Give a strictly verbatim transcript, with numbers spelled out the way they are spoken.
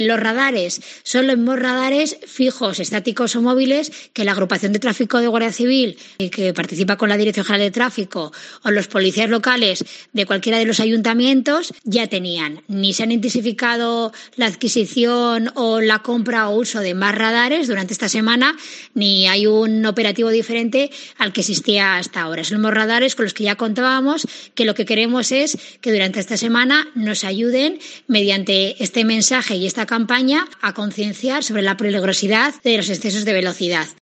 Los radares son los mismos radares fijos, estáticos o móviles que la agrupación de tráfico de Guardia Civil, que participa con la Dirección General de Tráfico, o los policías locales de cualquiera de los ayuntamientos ya tenían. Ni se han intensificado la adquisición o la compra o uso de más radares durante esta semana, ni hay un operativo diferente al que existía hasta ahora. Son los mismos radares con los que ya contábamos, que lo que queremos es que durante esta semana nos ayuden mediante este mensaje y esta campaña a concienciar sobre la peligrosidad de los excesos de velocidad.